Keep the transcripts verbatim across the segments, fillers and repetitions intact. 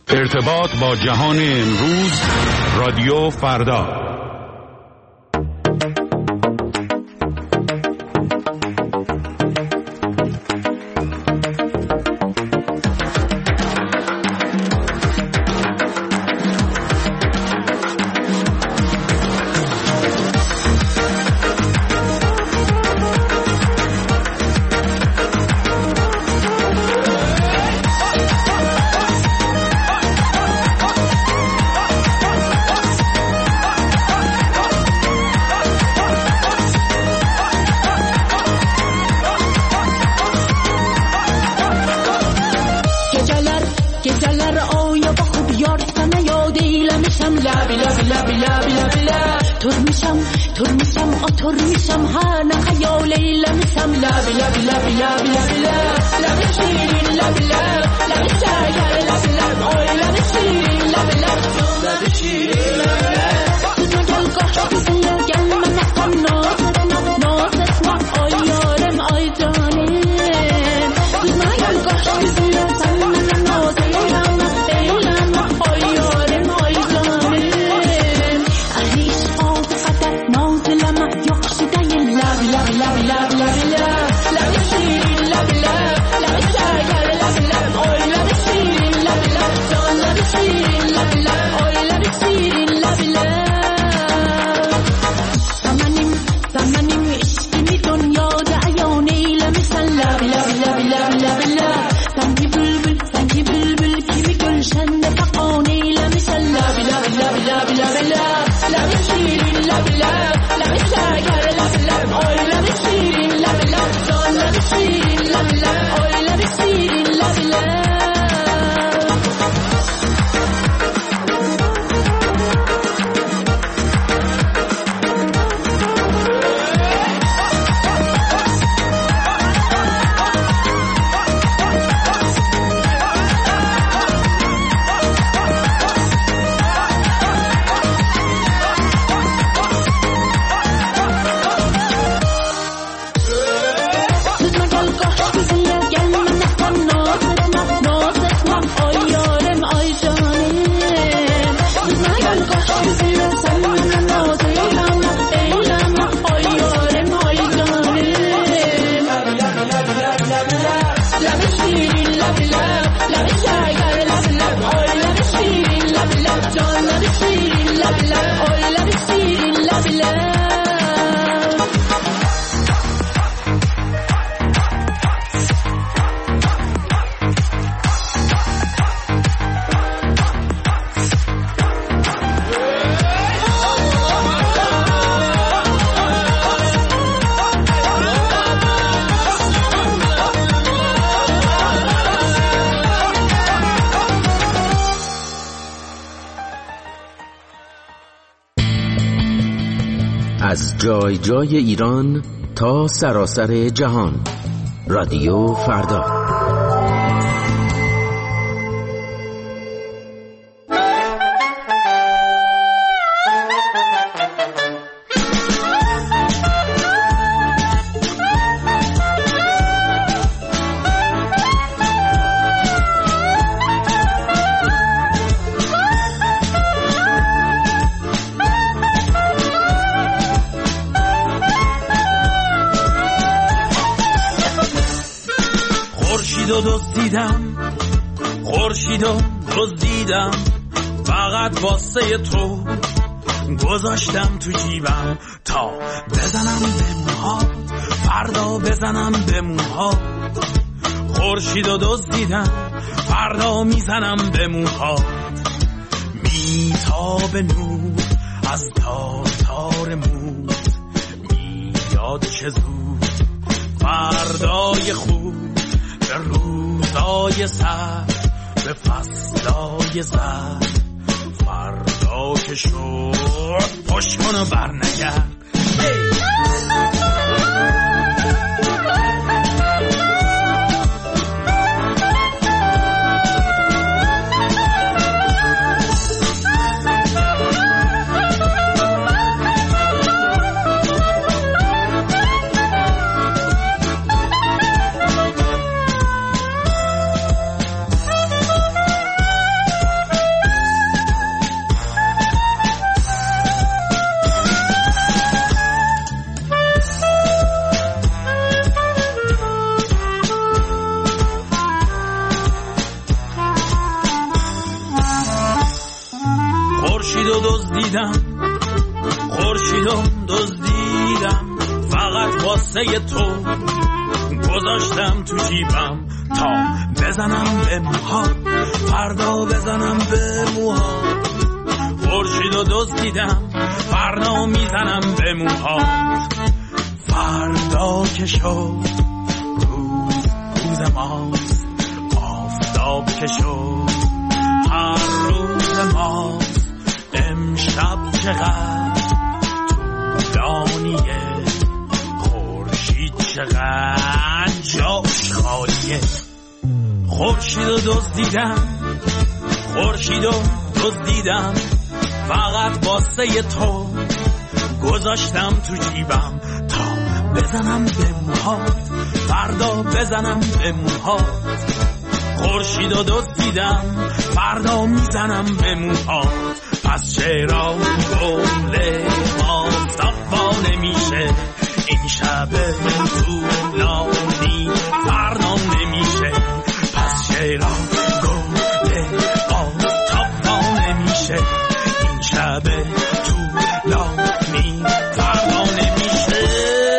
ارتباط با جهان امروز، رادیو فردا. از جای جای ایران تا سراسر جهان، رادیو فردا. خورشیدو دزدیدم فقط واسه تو، گذاشتم تو جیبم تا بزنم به موها، فردا بزنم به موها. خورشیدو دزدیدم فردا میزنم به موها، میتاب نور از تار تار مو، میاد چه زود فردای خوب، به روزای سر به فصلای زر، فردا که شد پشت کن و بر نگرد. و دزدیدم خورشید و دزدیدم فقط واسه تو گذاشتم تو جیبم تا بزنم به موها فردا بزنم به موها خورشید و دزدیدم فردا میزنم به موها فردا که شد روز روز ماست آفتاب که شد هر روز ماست امشب چقدر طولانیه خورشید چقدر جاش خالیه خورشید و دزدیدم خورشید و دزدیدم فقط واسه تو گذاشتم تو جیبم تا بزنم به موهات فردا بزنم به موهات خورشید و دزدیدم فردا میزنم به موهات پس چرا گل ما صفا نمیشه این شب طولانی فردا نمیشه پس چرا گل ما صفا نمیشه این شب طولانی فردا نمیشه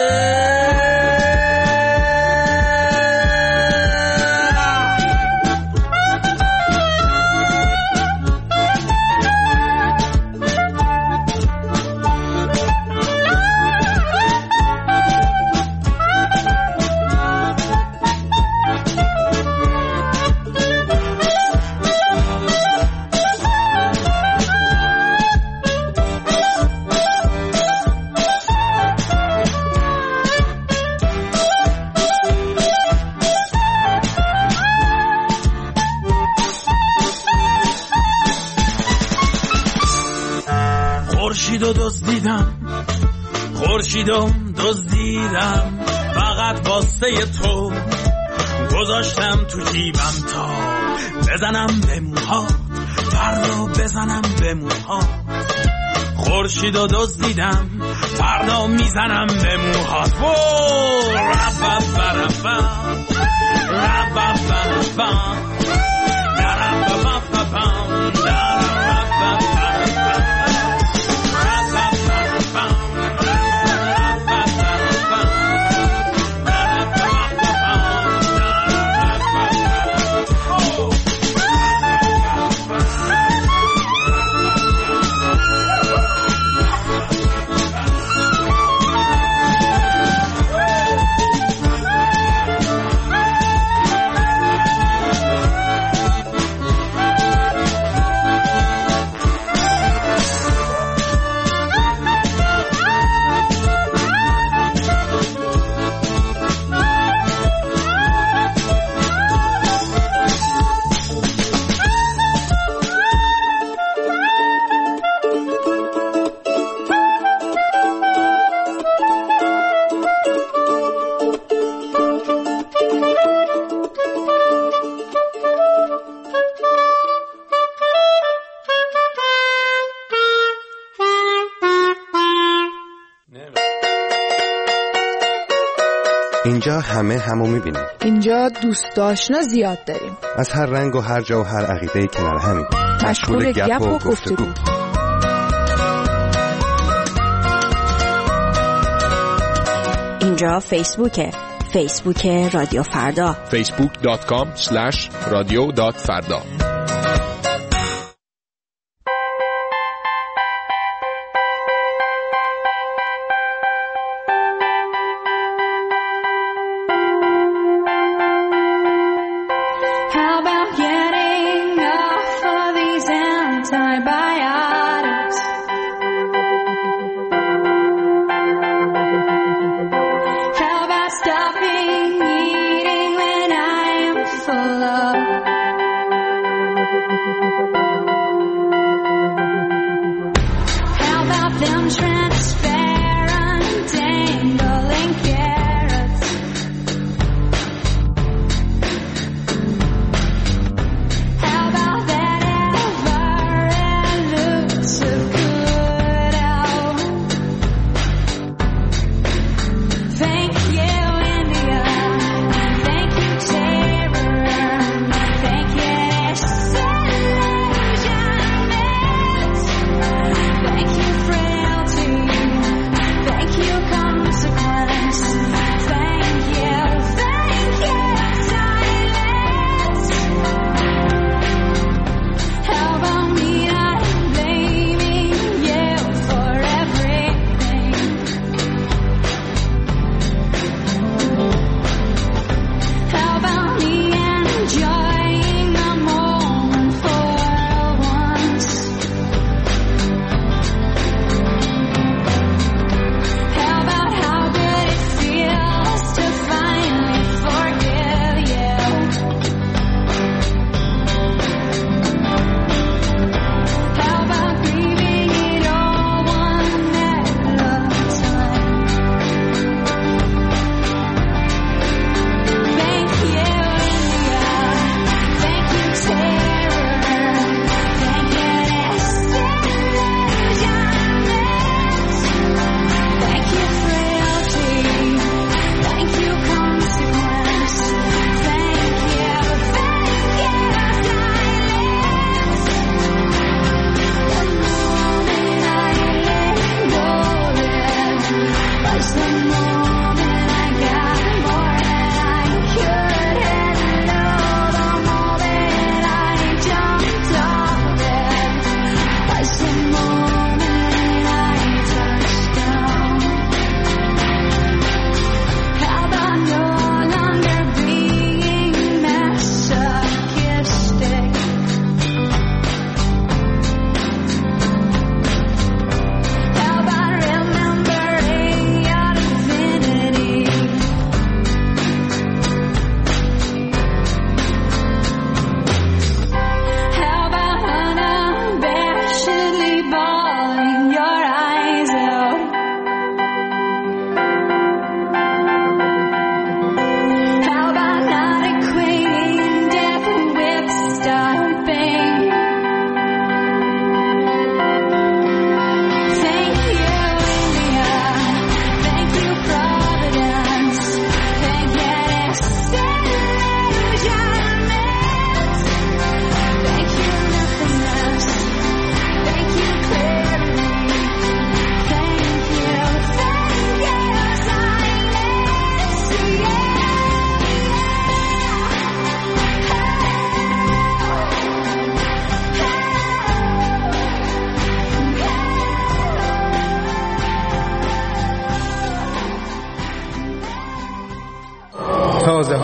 خورشید و دزدیدم خورشید و دزدیدم فقط واسه تو گذاشتم تو جیبم تا بزنم به موهات فردا بزنم به موهات خورشید و دزدیدم فردا میزنم به موهات ربا بربا ربا بربا ربا بربا اینجا همه همو میبینیم. اینجا دوست آشنا زیاد داریم. از هر رنگ و هر جا و هر عقیده کنار همیم. مشغول گپ و گفتگو. اینجا فیسبوکه. فیسبوک رادیو فردا. فیسبوک دات کام اسلش رادیو دات فردا.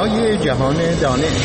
ترانه‌های جهان دانش.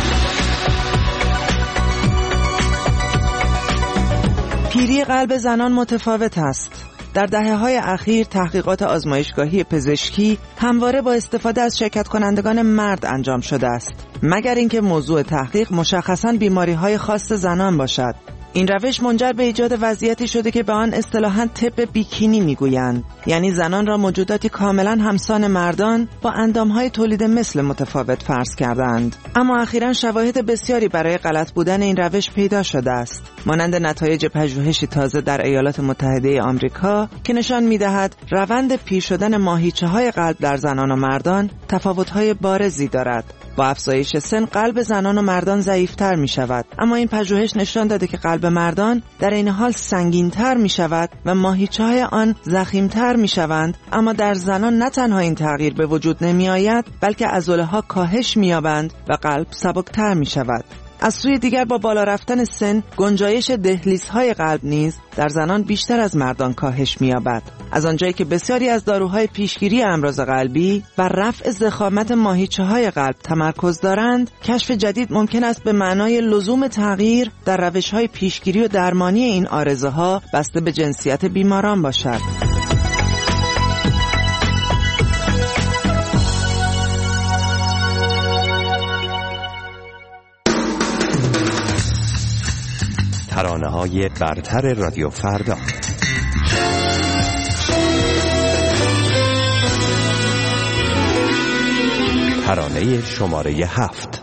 پیری قلب زنان متفاوت است. در دهه‌های اخیر تحقیقات آزمایشگاهی پزشکی همواره با استفاده از شرکت کنندگان مرد انجام شده است، مگر اینکه موضوع تحقیق مشخصاً بیماری‌های خاص زنان باشد. این روش منجر به ایجاد وضعیتی شده که به آن اصطلاحاً طب بیکینی میگویند، یعنی زنان را موجوداتی کاملاً همسان مردان با اندام‌های تولید مثل متفاوت فرض کردند. اما اخیراً شواهد بسیاری برای غلط بودن این روش پیدا شده است، مانند نتایج پژوهشی تازه در ایالات متحده آمریکا که نشان می‌دهد روند پیر شدن ماهیچه‌های قلب در زنان و مردان تفاوت‌های بارزی دارد. با افزایش سن قلب زنان و مردان ضعیف‌تر می‌شود، اما این پژوهش نشان داده که قلب مردان در این حال سنگین‌تر می‌شود و ماهیچه‌های آن ضخیم‌تر می‌شوند. اما در زنان نه تنها این تغییر به وجود نمی‌آید، بلکه عضله‌ها کاهش می‌یابند و قلب سبک‌تر می‌شود. از سوی دیگر با بالا رفتن سن گنجایش دهلیزهای قلب نیز در زنان بیشتر از مردان کاهش می‌یابد، از آنجایی که بسیاری از داروهای پیشگیری امراض قلبی بر رفع ضخامت ماهیچه‌های قلب تمرکز دارند. کشف جدید ممکن است به معنای لزوم تغییر در روش‌های پیشگیری و درمانی این عارضه‌ها بسته به جنسیت بیماران باشد. ترانه‌های برتر رادیو فردا. ترانه شماره هفت.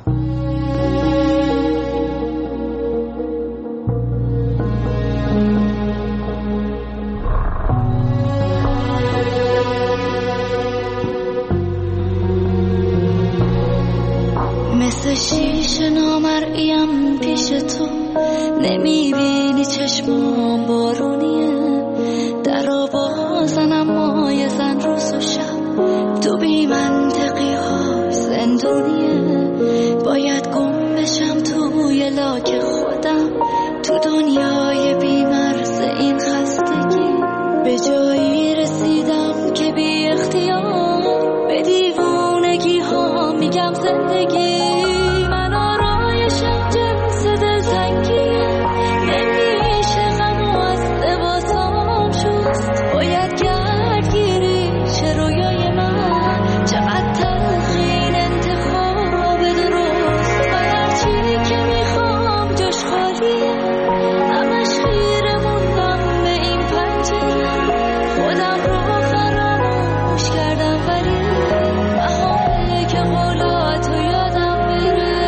مثل شیشه نامرئیم پیش تو، نمیبینی چشمام بارونیه، در آوازن اما یه زن روز و شب، تو بی منطقی ها زندونیه. باید گم بشم توی لاک خودم، تو دنیای بی مرز این خستگی. به جایی رسیدم که بی اختیار به دیوونگی ها میگم زندگی. من آرایشم جنس دلتنگیه، نمیشه غم و از لباسام شست. باید گردگیری چه رویای من، چقدر تلخین انتخاب درست. من هرچی که میخوام جاش خالیه، همش خیره موندم به این پنجره. خودم رو فراموش کردم ولی محاله که قولاتو یادم بره.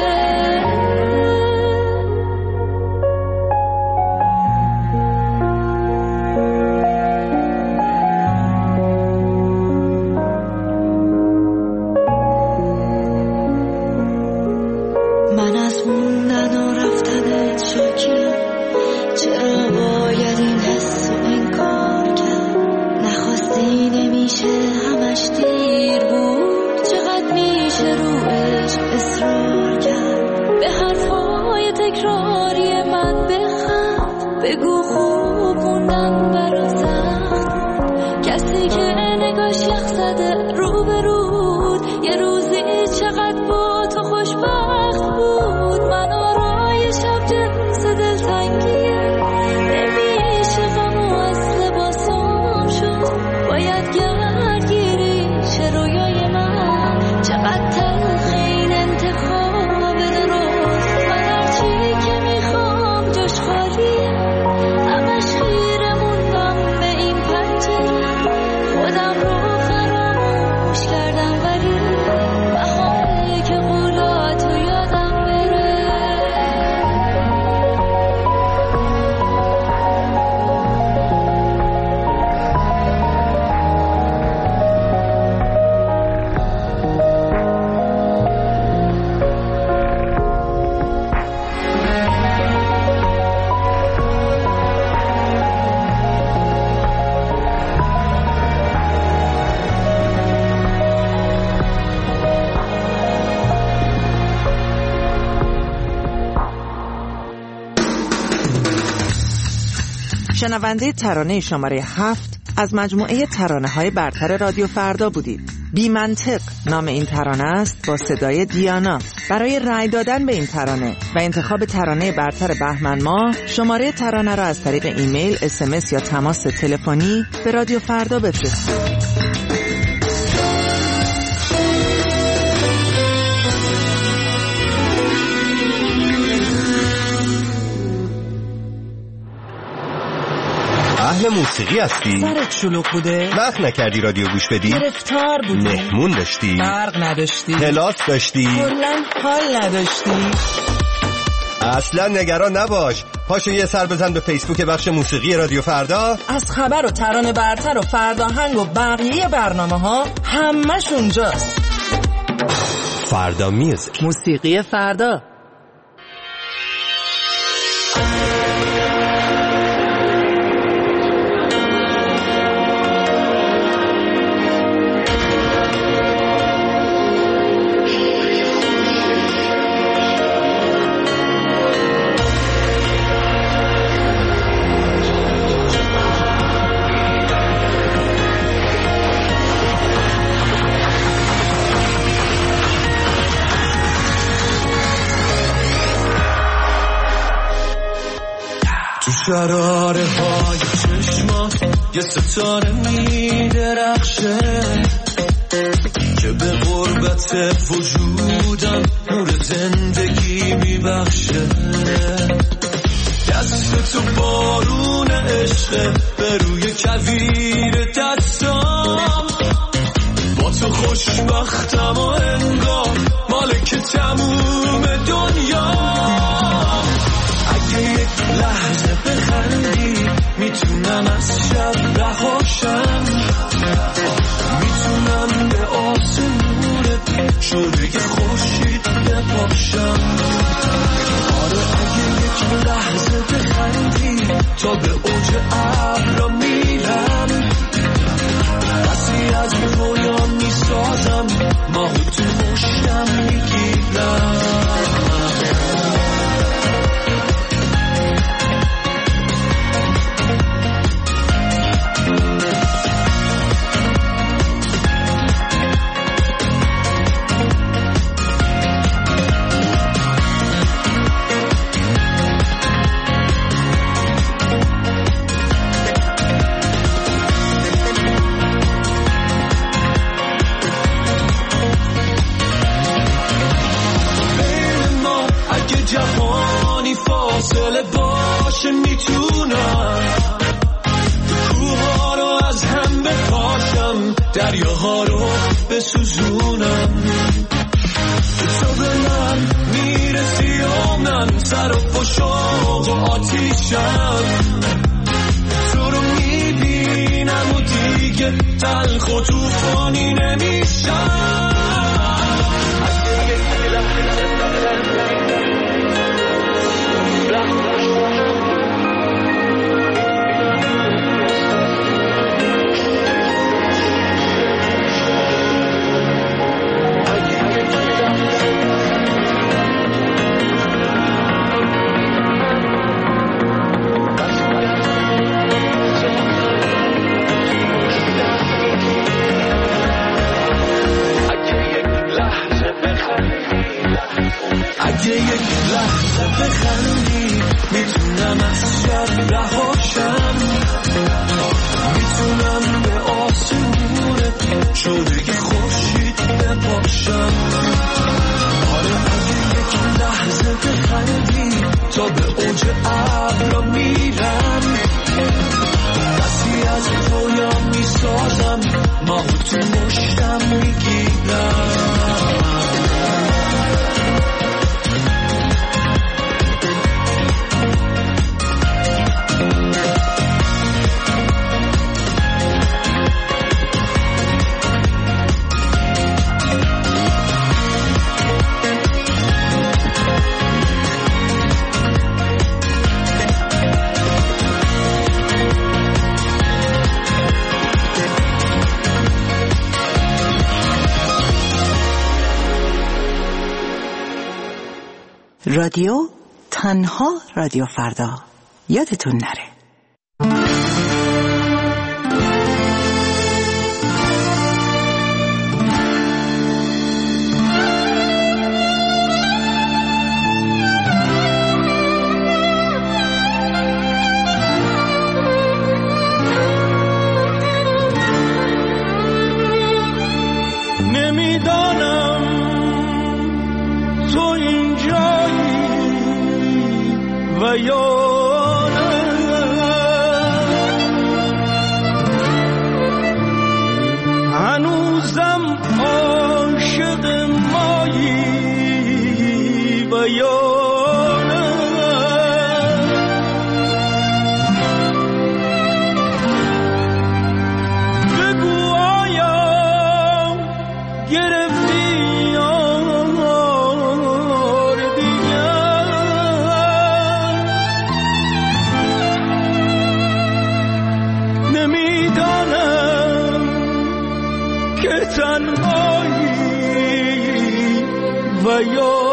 من از موندن و رفتنت شاکرم، چرا باید این حس و انکار کرد؟ نخواستی نمیشه همش دیر بود، چقدر میشه رو عشق اصرار کرد؟ به حرفای تکراری من بخند، بگو خوب موندن برا سخت بود. کسی که نگاش یخ زده رو به رود، یه روزی چقدر با تو خوشبخت بود. من آرایشم جنس دلتنگیه، نمیشه غم و از لباسام شد. باید گردگیری چه رویای من، چقدر تلخین انتخاب درست. من هرچی که میخوام جاش خالیه، همش خیره موندم به این پنجره. خودم رو فراموش کردم ولی محاله که قولاتو یادم بره. شنونده ترانه شماره هفت از مجموعه ترانه‌های برتر رادیو فردا بودید. بی منطق نام این ترانه است با صدای دیانا. برای رأی دادن به این ترانه و انتخاب ترانه برتر بهمن ماه شماره ترانه را از طریق ایمیل، اس ام اس یا تماس تلفنی به رادیو فردا بفرستید. اهل موسیقی هستی؟ سرت شلوغ بوده؟ وقت نکردی رادیو گوش بدی؟ گرفتار بودی؟ مهمون داشتی؟ برق نداشتی؟ کلاس داشتی؟ کلاً حال نداشتی؟ اصلا نگران نباش، پاشو یه سر بزن به فیسبوک بخش موسیقی رادیو فردا. از خبر و ترانه برتر و فرداهنگ و بقیه برنامه ها همش اونجاست. فردا میوزیک، موسیقی فردا. شراره های چشمات یه ستاره می درخشه که به غربت وجودم نور زندگی می بخشه. دست تو بارون عشقه به روی کویر دستام، با تو خوشبختم و انگار مالک تموم دنیا. اگه یک لحظه بخندی میتونم از شب رهاشم، میتونم به آسمونت شده خورشید بپاشم. آره اگه یک لحظه بخندی تا به اوج ابرا میرم، بسی از رویام میسازم ماهو تو مشتم میگیرم. جهانی فاصله باشه میتونم کوها رو از هم بپاشم، دریاها رو بسوزونم. تو به من میرسی و من صرف و شوق و آتیشم، تو رو میبینم و دیگه تلخ و توفانی نمیشم. اگه یک لحظه بخندی میتونم از شب رهاشم، میتونم به آسمونت شده خورشید بپاشم. آره اگه یک لحظه بخندی تا به اوج ابرا میرم، بسی از رویام میسازم ماهو تو مشتم میگیرم. رادیو تنها رادیو فردا، یادتون نره. و یا نه. هنوزم عاشق مایی و یا و یا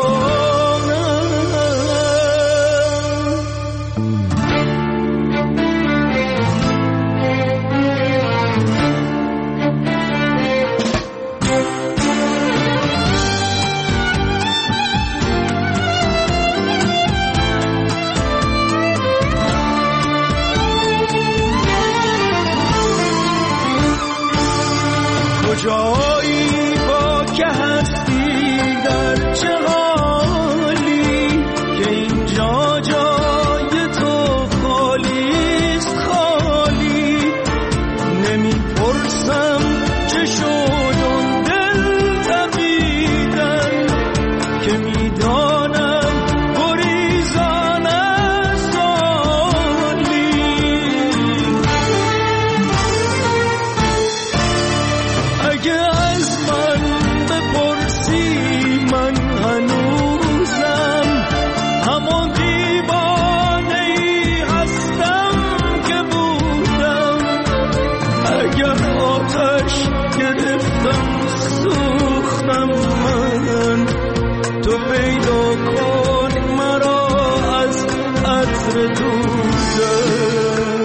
کجایی با که هستی در چه حالی که اینجا جای تو خالیست خالی نمیپرسم چه شد اون دل تبیدن که میدانم گریزان سالی اگه از من بپرسی من هنوزم همون دیوانه‌ای هستم که بودم اگر آتش گرفتم سوختم من تو پیدا کن مرا از عطر دوزم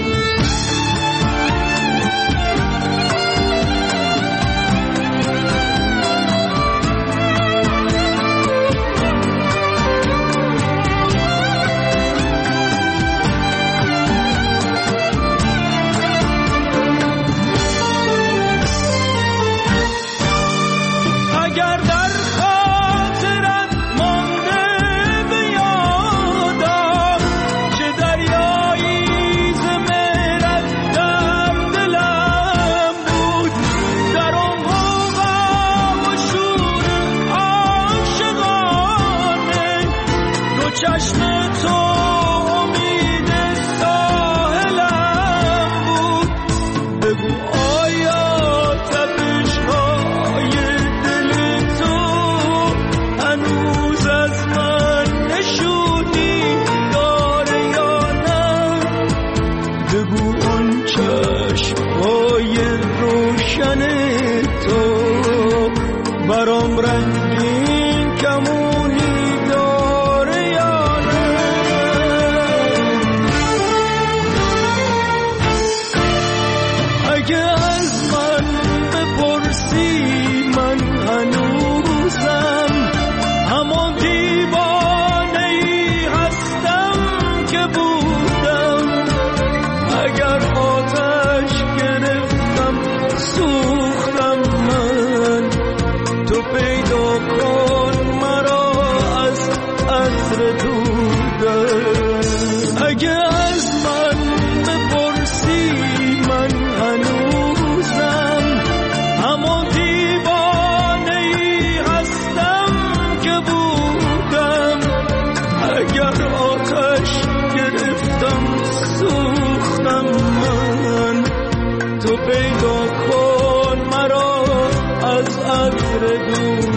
اگر در خاطرت مانده به یادم چه دریایی ز مهرت در دلم بود در اون غوغا و شور عاشقانه دو چشم تو امید ساحلم بود بگو آیا تپش‌های دل تو هنوز از من نشونی داره یا نه بگو اون چشم‌های روشن تو برام رنگین کمونی داره یا نه اگه از من بپرسی من هنوزم همون دیوانه‌ای هستم که بودم اگر آتش گرفتم سوختم من تو پیدا کن مرا از عطر دودم اگه از من بپرسی من هنوزم همون دیوانه‌ای هستم که بودم اگر آتش گرفتم سوختم من تو پیدا کن مرا از عطر دودم